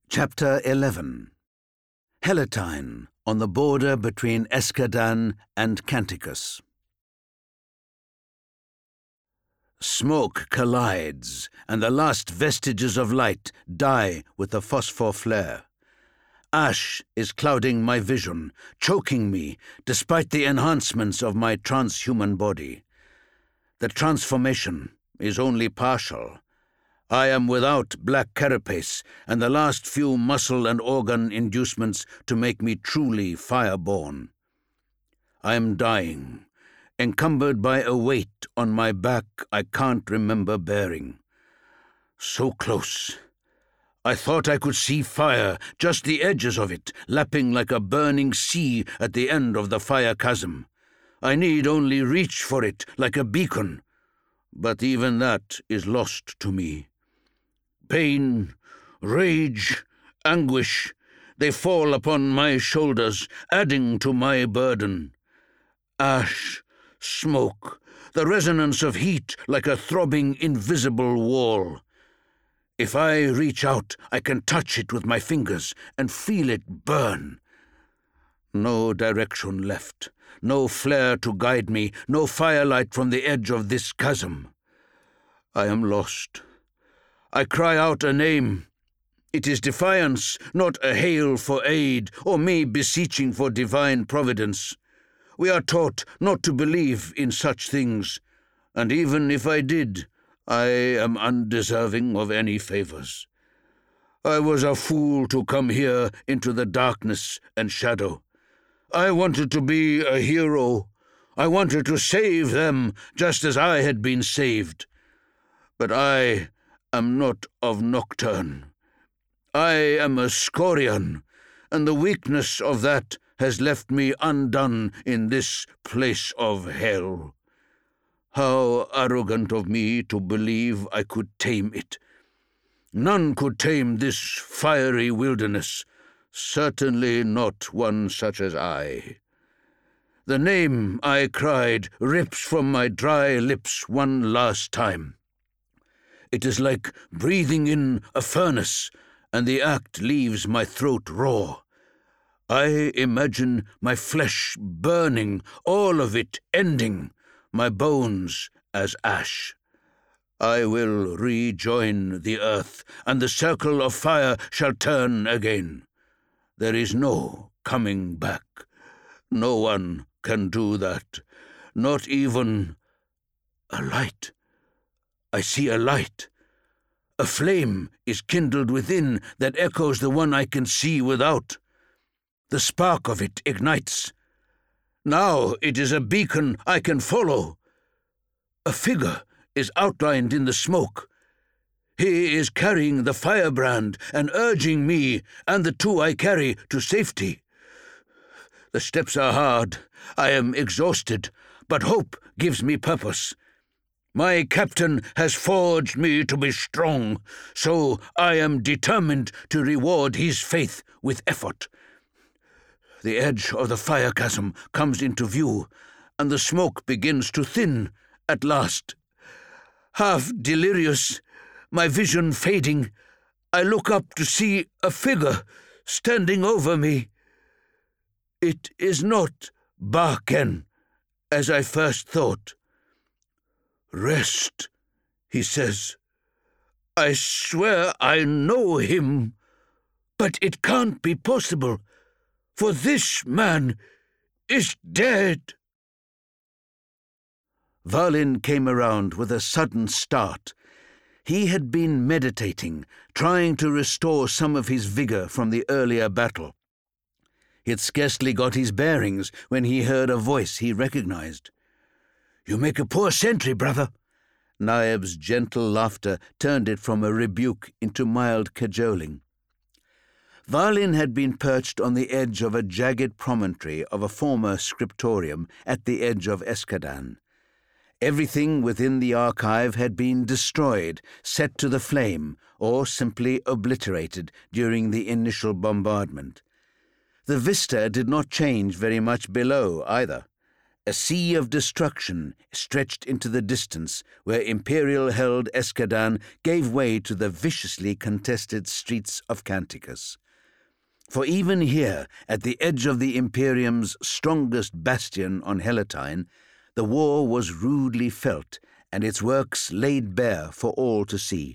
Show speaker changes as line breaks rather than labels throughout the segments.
Chapter 11. Helatine, on the border between Escadan and Canticus. Smoke collides, and the last vestiges of light die with the phosphor flare. Ash is clouding my vision, choking me, despite the enhancements of my transhuman body. The transformation is only partial. I am without black carapace and the last few muscle and organ inducements to make me truly fireborn. I am dying, encumbered by a weight on my back I can't remember bearing. So close. I thought I could see fire, just the edges of it, lapping like a burning sea at the end of the fire chasm. I need only reach for it like a beacon, but even that is lost to me. Pain, rage, anguish, they fall upon my shoulders, adding to my burden. Ash, smoke, the resonance of heat like a throbbing invisible wall. If I reach out, I can touch it with my fingers and feel it burn. No direction left, no flare to guide me, no firelight from the edge of this chasm. I am lost. I cry out a name. It is defiance, not a hail for aid, or me beseeching for divine providence. We are taught not to believe in such things, and even if I did, I am undeserving of any favors. I was a fool to come here into the darkness and shadow. I wanted to be a hero. I wanted to save them just as I had been saved. But I am not of Nocturne. I am a Scorian, and the weakness of that has left me undone in this place of hell. How arrogant of me to believe I could tame it. None could tame this fiery wilderness, certainly not one such as I. The name I cried rips from my dry lips one last time. It is like breathing in a furnace, and the act leaves my throat raw. I imagine my flesh burning, all of it ending, my bones as ash. I will rejoin the earth, and the circle of fire shall turn again. There is no coming back. No one can do that, not even a light. I see a light. A flame is kindled within that echoes the one I can see without. The spark of it ignites. Now it is a beacon I can follow. A figure is outlined in the smoke. He is carrying the firebrand and urging me and the two I carry to safety. The steps are hard. I am exhausted, but hope gives me purpose. My captain has forged me to be strong, so I am determined to reward his faith with effort. The edge of the fire chasm comes into view, and the smoke begins to thin at last. Half delirious, my vision fading, I look up to see a figure standing over me. It is not Barken, as I first thought. "Rest," he says. "I swear I know him, but it can't be possible, for this man is dead." Valin came around with a sudden start. He had been meditating, trying to restore some of his vigor from the earlier battle. He had scarcely got his bearings when he heard a voice he recognized. "You make a poor sentry, brother." Naib's gentle laughter turned it from a rebuke into mild cajoling. Valin had been perched on the edge of a jagged promontory of a former scriptorium at the edge of Escadan. Everything within the archive had been destroyed, set to the flame, or simply obliterated during the initial bombardment. The vista did not change very much below either. A sea of destruction stretched into the distance, where Imperial-held Escadan gave way to the viciously contested streets of Canticus. For even here, at the edge of the Imperium's strongest bastion on Helatine, the war was rudely felt, and its works laid bare for all to see.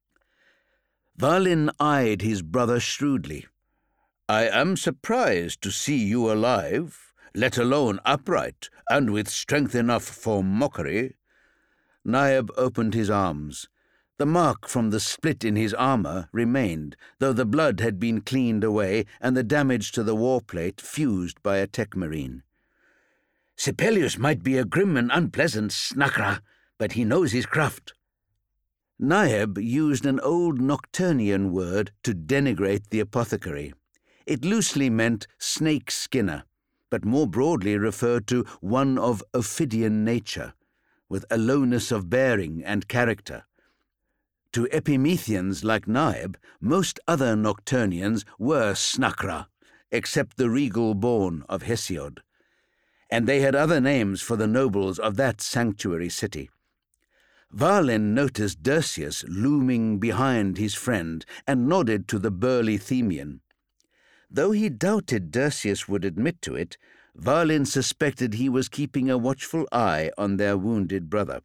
Valin eyed his brother shrewdly. "I am surprised to see you alive, let alone upright, and with strength enough for mockery." Naiab opened his arms. The mark from the split in his armor remained, though the blood had been cleaned away and the damage to the warplate fused by a tech marine. "Sibelius might be a grim and unpleasant snakra, but he knows his craft." Naiab used an old Nocturnian word to denigrate the apothecary. It loosely meant snake skinner, but more broadly referred to one of Ophidian nature, with a lowness of bearing and character. To Epimethians like Naiab, most other Nocturnians were snakra, except the regal-born of Hesiod, and they had other names for the nobles of that sanctuary city. Valin noticed Dirceus looming behind his friend and nodded to the burly Themian. Though he doubted Dirceus would admit to it, Valin suspected he was keeping a watchful eye on their wounded brother.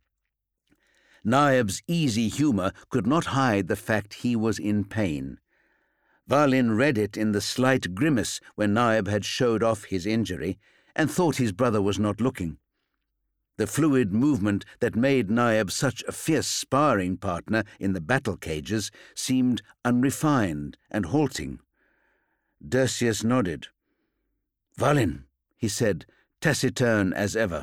Naiab's easy humor could not hide the fact he was in pain. Valin read it in the slight grimace when Naiab had showed off his injury, and thought his brother was not looking. The fluid movement that made Naiab such a fierce sparring partner in the battle cages seemed unrefined and halting. Dirceus nodded. "Valin," he said, taciturn as ever.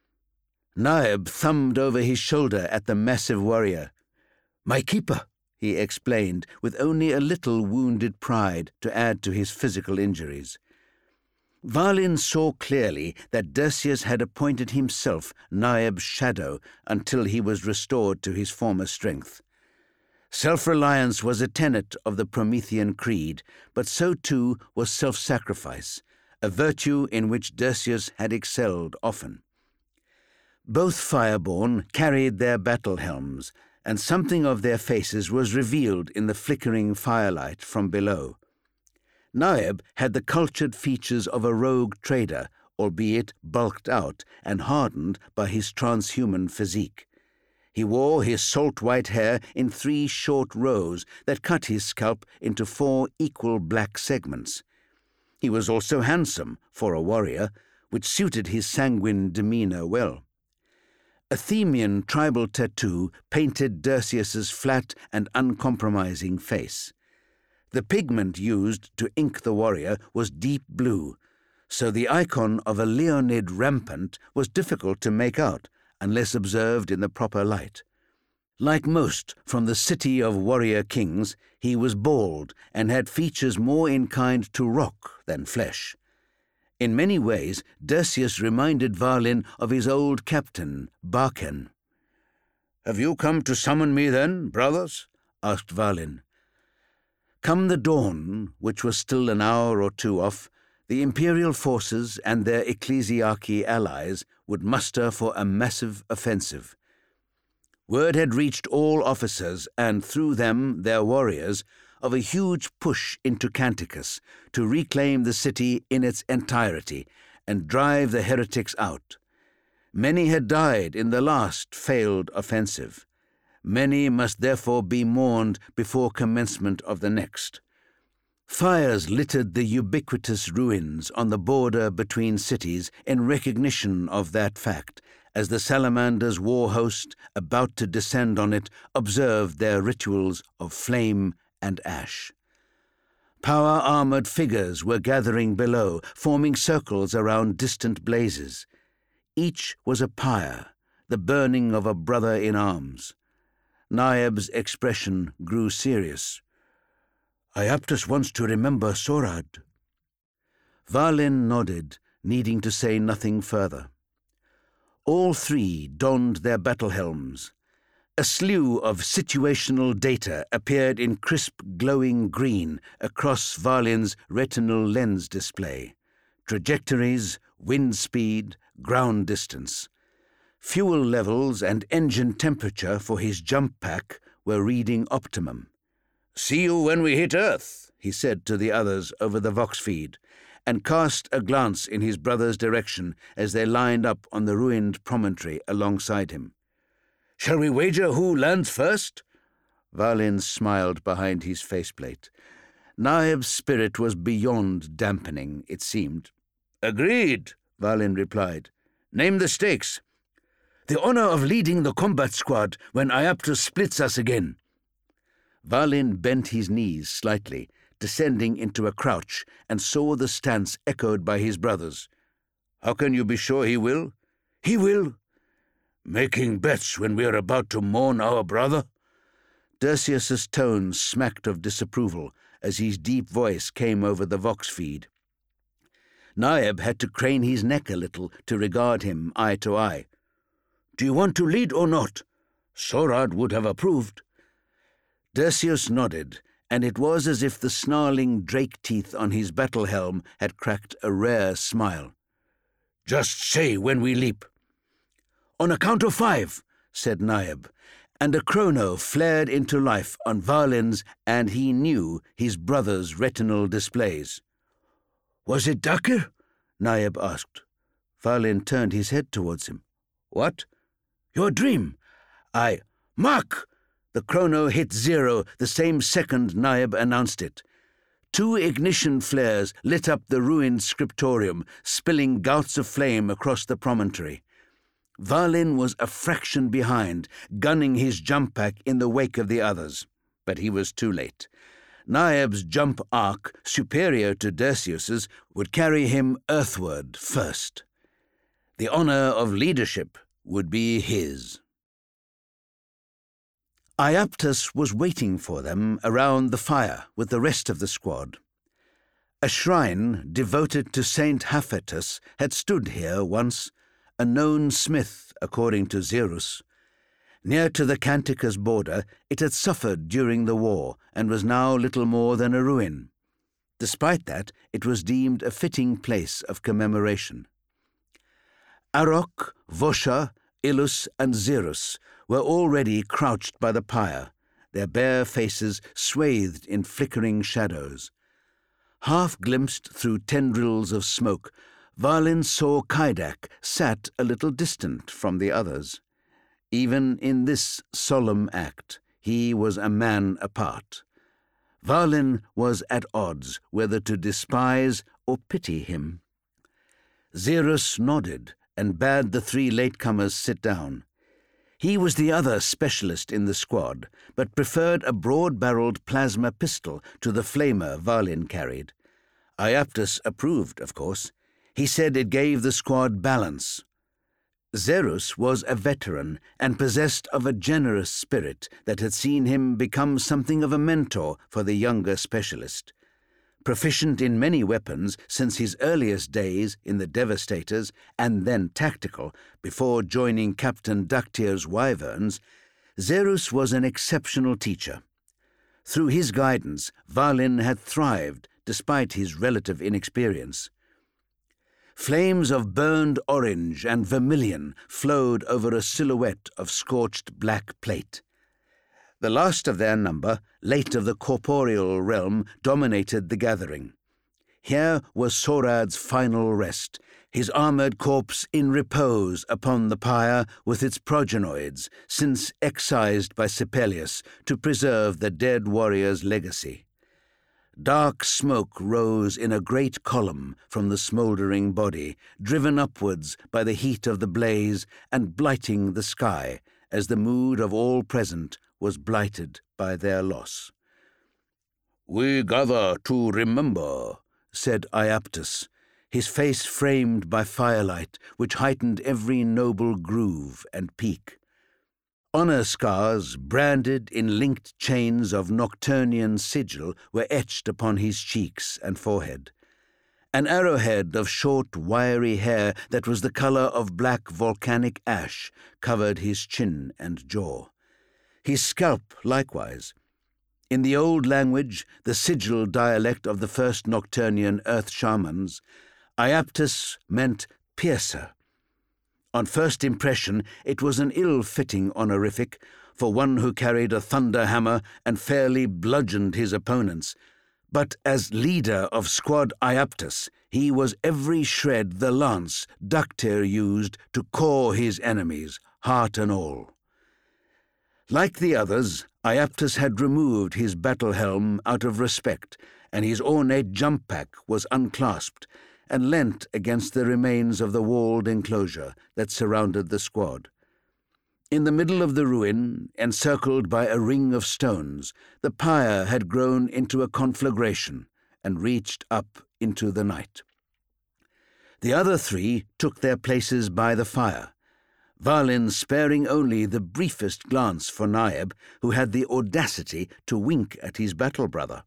Naiab thumbed over his shoulder at the massive warrior. "My keeper," he explained, with only a little wounded pride to add to his physical injuries. Valin saw clearly that Dirceus had appointed himself Naiab's shadow until he was restored to his former strength. Self-reliance was a tenet of the Promethean creed, but so too was self-sacrifice, a virtue in which Dirceus had excelled often. Both Fireborn carried their battle helms, and something of their faces was revealed in the flickering firelight from below. Naiab had the cultured features of a rogue trader, albeit bulked out and hardened by his transhuman physique. He wore his salt-white hair in 3 short rows that cut his scalp into 4 equal black segments. He was also handsome, for a warrior, which suited his sanguine demeanor well. A Themian tribal tattoo painted Dirceus's flat and uncompromising face. The pigment used to ink the warrior was deep blue, so the icon of a Leonid rampant was difficult to make out unless observed in the proper light. Like most from the city of warrior kings, he was bald and had features more inclined to rock than flesh. In many ways, Dirceus reminded Valin of his old captain, Barken. "Have you come to summon me then, brothers?" asked Valin. Come the dawn, which was still an hour or 2 off, the imperial forces and their ecclesiarchy allies would muster for a massive offensive. Word had reached all officers, and through them their warriors, of a huge push into Canticus to reclaim the city in its entirety and drive the heretics out. Many had died in the last failed offensive. Many must therefore be mourned before commencement of the next. Fires littered the ubiquitous ruins on the border between cities in recognition of that fact, as the Salamander's war host, about to descend on it, observed their rituals of flame and ash. Power-armored figures were gathering below, forming circles around distant blazes. Each was a pyre, the burning of a brother in arms. Naiab's expression grew serious. "Iaptus wants to remember Sorad." Valin nodded, needing to say nothing further. All 3 donned their battle helms. A slew of situational data appeared in crisp, glowing green across Valin's retinal lens display. Trajectories, wind speed, ground distance. Fuel levels and engine temperature for his jump pack were reading optimum. "See you when we hit Earth," he said to the others over the Vox feed, and cast a glance in his brother's direction as they lined up on the ruined promontory alongside him. "Shall we wager who lands first?" Valin smiled behind his faceplate. Naib's spirit was beyond dampening, it seemed. "Agreed," Valin replied. "Name the stakes." "The honor of leading the combat squad when Iaptus splits us again." Valin bent his knees slightly, descending into a crouch, and saw the stance echoed by his brothers. "How can you be sure he will?" "He will." "Making bets when we are about to mourn our brother?" Dersius's tone smacked of disapproval as his deep voice came over the Vox feed. Naib had to crane his neck a little to regard him eye to eye. "Do you want to lead or not?" "Sorad would have approved." Dersius nodded, and it was as if the snarling drake teeth on his battle helm had cracked a rare smile. "Just say when we leap." "On a count of 5, said Naib, and a chrono flared into life on Valin's and he knew his brother's retinal displays. "Was it Dakir?" Naib asked. Valin turned his head towards him. "What?" "Your dream." "Mark!" The chrono hit 0 the same second Naib announced it. 2 ignition flares lit up the ruined scriptorium, spilling gouts of flame across the promontory. Valin was a fraction behind, gunning his jump pack in the wake of the others. But he was too late. Naib's jump arc, superior to Dersius's, would carry him earthward first. The honor of leadership would be his. Iaptus was waiting for them around the fire with the rest of the squad. A shrine devoted to Saint Haphatus had stood here once, a known smith, according to Xerus. Near to the Canticus border, it had suffered during the war and was now little more than a ruin. Despite that, it was deemed a fitting place of commemoration. Arok, Vosha, Ilus, and Xerus were already crouched by the pyre, their bare faces swathed in flickering shadows. Half glimpsed through tendrils of smoke, Valin saw Kaidak sat a little distant from the others. Even in this solemn act, he was a man apart. Valin was at odds whether to despise or pity him. Xerus nodded and bade the 3 latecomers sit down. He was the other specialist in the squad, but preferred a broad-barreled plasma pistol to the flamer Valin carried. Iaptus approved, of course. He said it gave the squad balance. Xerus was a veteran and possessed of a generous spirit that had seen him become something of a mentor for the younger specialist. Proficient in many weapons since his earliest days in the Devastators and then tactical before joining Captain Daktir's Wyverns, Xerus was an exceptional teacher. Through his guidance, Valin had thrived despite his relative inexperience. Flames of burned orange and vermilion flowed over a silhouette of scorched black plate. The last of their number, late of the corporeal realm, dominated the gathering. Here was Sorad's final rest, his armoured corpse in repose upon the pyre with its progenoids, since excised by Sipelius to preserve the dead warrior's legacy. Dark smoke rose in a great column from the smouldering body, driven upwards by the heat of the blaze and blighting the sky, as the mood of all present was blighted by their loss. "We gather to remember," said Iaptus, his face framed by firelight which heightened every noble groove and peak. Honor scars, branded in linked chains of Nocturnian sigil, were etched upon his cheeks and forehead. An arrowhead of short, wiry hair that was the color of black volcanic ash covered his chin and jaw. His scalp likewise. In the old language, the sigil dialect of the first Nocturnian earth shamans, Iaptus meant piercer. On first impression, it was an ill-fitting honorific for one who carried a thunder hammer and fairly bludgeoned his opponents. But as leader of Squad Iaptus, he was every shred the lance Ductare used to core his enemies, heart and all. Like the others, Iaptus had removed his battle helm out of respect, and his ornate jump pack was unclasped and leant against the remains of the walled enclosure that surrounded the squad. In the middle of the ruin, encircled by a ring of stones, the pyre had grown into a conflagration and reached up into the night. The other three took their places by the fire, Valin sparing only the briefest glance for Naeb, who had the audacity to wink at his battle brother.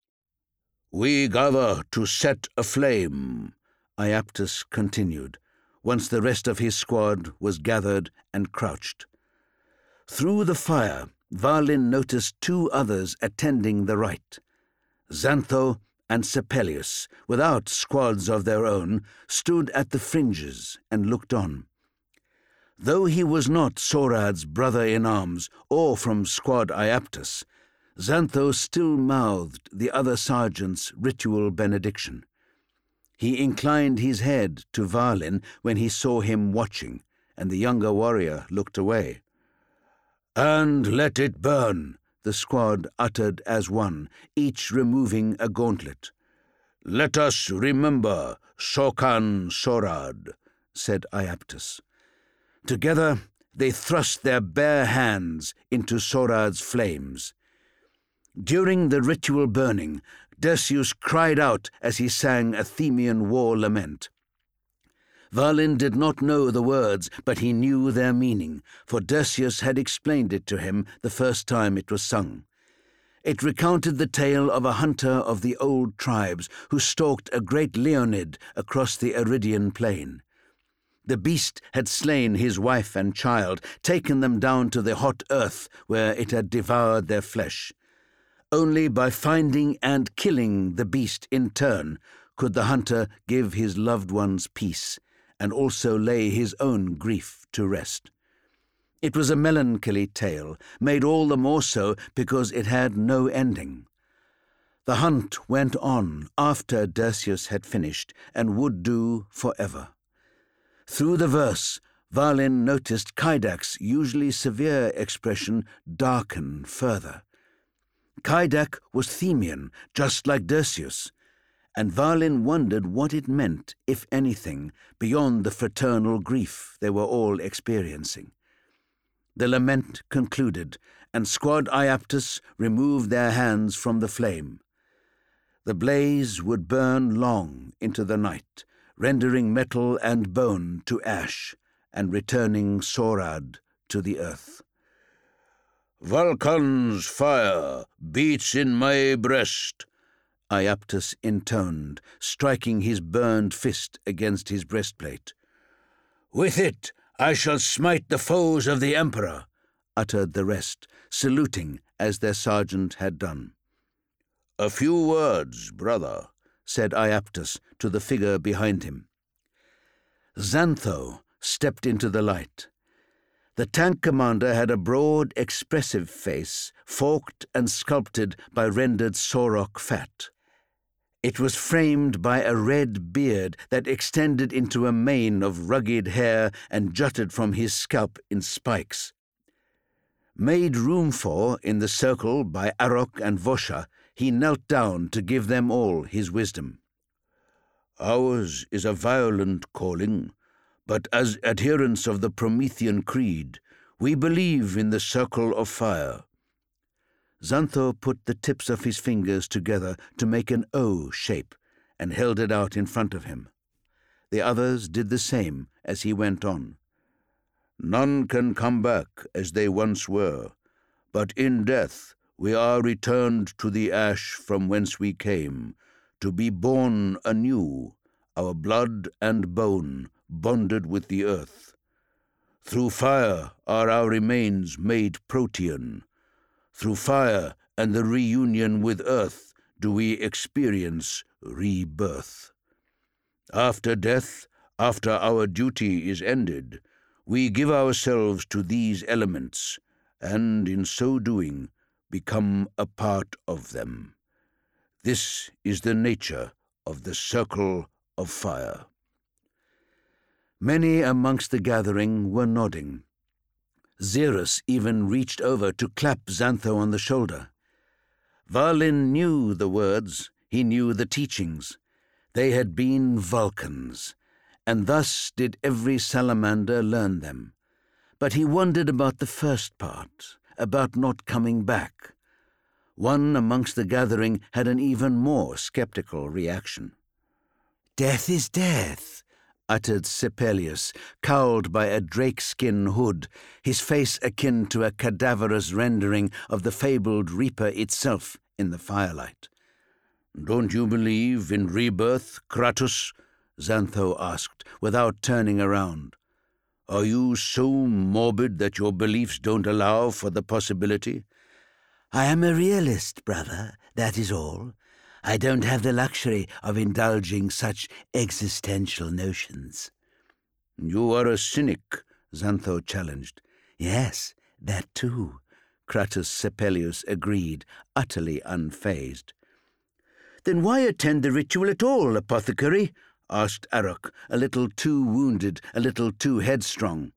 "We gather to set a flame," Iaptus continued, once the rest of his squad was gathered and crouched. Through the fire, Valin noticed two others attending the rite. Xantho and Sepelius, without squads of their own, stood at the fringes and looked on. Though he was not Sorad's brother-in-arms or from Squad Iaptus, Xantho still mouthed the other sergeant's ritual benediction. He inclined his head to Valin when he saw him watching, and the younger warrior looked away. "And let it burn," the squad uttered as one, each removing a gauntlet. "Let us remember Shokan Sorad," said Iaptus. Together they thrust their bare hands into Sorad's flames. During the ritual burning, Dersius cried out as he sang a Themian war lament. Valin did not know the words, but he knew their meaning, for Dersius had explained it to him the first time it was sung. It recounted the tale of a hunter of the old tribes who stalked a great Leonid across the Aridian plain. The beast had slain his wife and child, taken them down to the hot earth where it had devoured their flesh. Only by finding and killing the beast in turn could the hunter give his loved ones peace, and also lay his own grief to rest. It was a melancholy tale, made all the more so because it had no ending. The hunt went on after Dersius had finished, and would do forever. Through the verse, Valin noticed Kaidak's usually severe expression darken further. Kaidak was Themian, just like Dersius, and Valin wondered what it meant, if anything, beyond the fraternal grief they were all experiencing. The lament concluded, and Squad Iaptus removed their hands from the flame. The blaze would burn long into the night, rendering metal and bone to ash, and returning Sorad to the earth. "Vulcan's fire beats in my breast," Iaptus intoned, striking his burned fist against his breastplate. "With it I shall smite the foes of the Emperor," uttered the rest, saluting as their sergeant had done. "A few words, brother," said Iaptus to the figure behind him. Xantho stepped into the light. The tank commander had a broad, expressive face, forked and sculpted by rendered Sorok fat. It was framed by a red beard that extended into a mane of rugged hair and jutted from his scalp in spikes. Made room for in the circle by Arok and Vosha, he knelt down to give them all his wisdom. "Ours is a violent calling, but as adherents of the Promethean creed, we believe in the circle of fire." Xantho put the tips of his fingers together to make an O shape and held it out in front of him. The others did the same as he went on. "None can come back as they once were, but in death we are returned to the ash from whence we came, to be born anew, our blood and bone bonded with the earth. Through fire are our remains made protean. Through fire and the reunion with earth do we experience rebirth. After death, After our duty is ended, we give ourselves to these elements, and in so doing, become a part of them. This is the nature of the circle of fire." Many amongst the gathering were nodding. Xerus even reached over to clap Xantho on the shoulder. Valin knew the words, he knew the teachings. They had been Vulcans, and thus did every salamander learn them. But he wondered about the first part, about not coming back. One amongst the gathering had an even more skeptical reaction. "Death is death," uttered Sepelius, cowled by a drakeskin hood, his face akin to a cadaverous rendering of the fabled Reaper itself in the firelight. "Don't you believe in rebirth, Kratos?" Xantho asked, without turning around. "Are you so morbid that your beliefs don't allow for the possibility?" "I am a realist, brother, that is all. I don't have the luxury of indulging such existential notions." "You are a cynic," Xantho challenged. "Yes, that too," Kratos Sepelius agreed, utterly unfazed. "Then why attend the ritual at all, apothecary?" asked Arok, a little too wounded, a little too headstrong.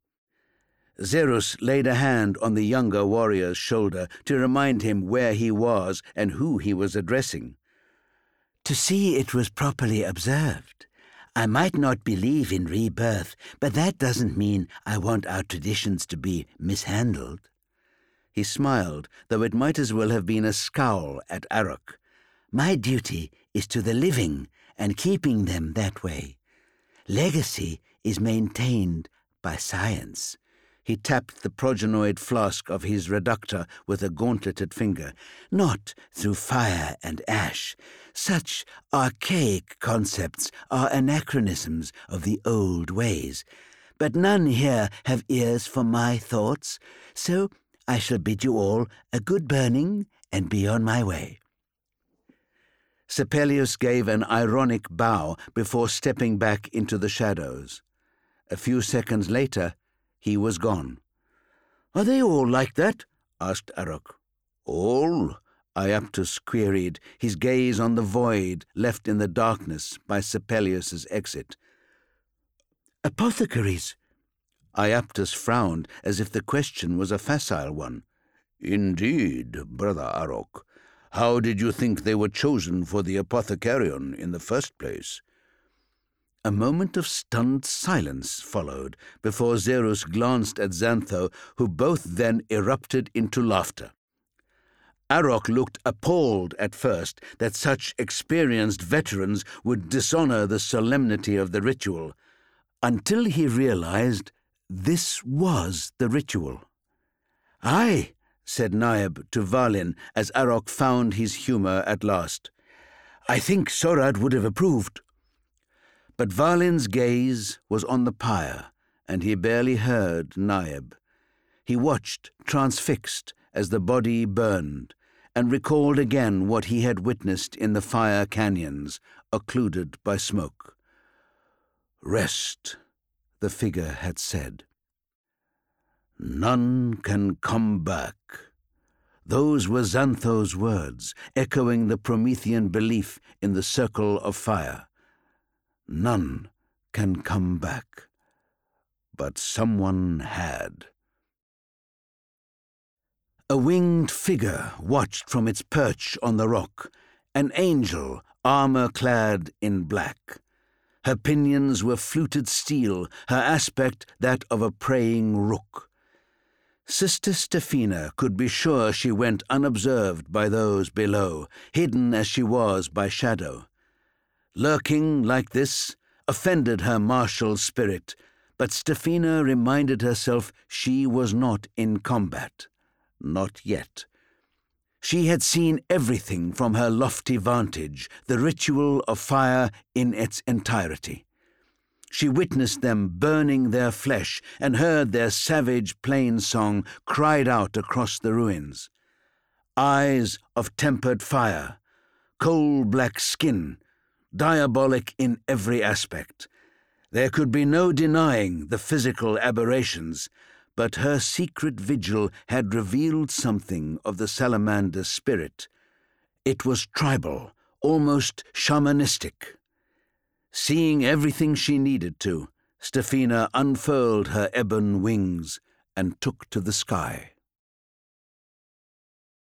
Xerus laid a hand on the younger warrior's shoulder to remind him where he was and who he was addressing. "To see it was properly observed. I might not believe in rebirth, but that doesn't mean I want our traditions to be mishandled." He smiled, though it might as well have been a scowl at Arok. "My duty is to the living and keeping them that way. Legacy is maintained by science." He tapped the progenoid flask of his reductor with a gauntleted finger. "Not through fire and ash. Such archaic concepts are anachronisms of the old ways. But none here have ears for my thoughts, so I shall bid you all a good burning and be on my way." Sepelius gave an ironic bow before stepping back into the shadows. A few seconds later, he was gone. "Are they all like that?" asked Arok. "All?" Iaptus queried, his gaze on the void left in the darkness by Sepelius's exit. "Apothecaries?" Iaptus frowned as if the question was a facile one. "Indeed, brother Arok. How did you think they were chosen for the apothecarion in the first place?" A moment of stunned silence followed before Xerus glanced at Xantho, who both then erupted into laughter. Arok looked appalled at first that such experienced veterans would dishonor the solemnity of the ritual, until he realized this was the ritual. "Aye," said Naeb to Valin as Arok found his humor at last. "I think Sorad would have approved." But Valin's gaze was on the pyre, and he barely heard Naeb. He watched, transfixed, as the body burned, and recalled again what he had witnessed in the fire canyons, occluded by smoke. "Rest," the figure had said. "None can come back." Those were Xantho's words, echoing the Promethean belief in the circle of fire. None can come back. But someone had. A winged figure watched from its perch on the rock, an angel, armor-clad in black. Her pinions were fluted steel, her aspect that of a praying rook. Sister Stephina could be sure she went unobserved by those below, hidden as she was by shadow. Lurking like this offended her martial spirit, but Stephina reminded herself she was not in combat. Not yet. She had seen everything from her lofty vantage, the ritual of fire in its entirety. She witnessed them burning their flesh and heard their savage plain song cried out across the ruins. Eyes of tempered fire, coal-black skin, diabolic in every aspect. There could be no denying the physical aberrations, but her secret vigil had revealed something of the salamander's spirit. It was tribal, almost shamanistic. Seeing everything she needed to, Stefina unfurled her ebon wings and took to the sky.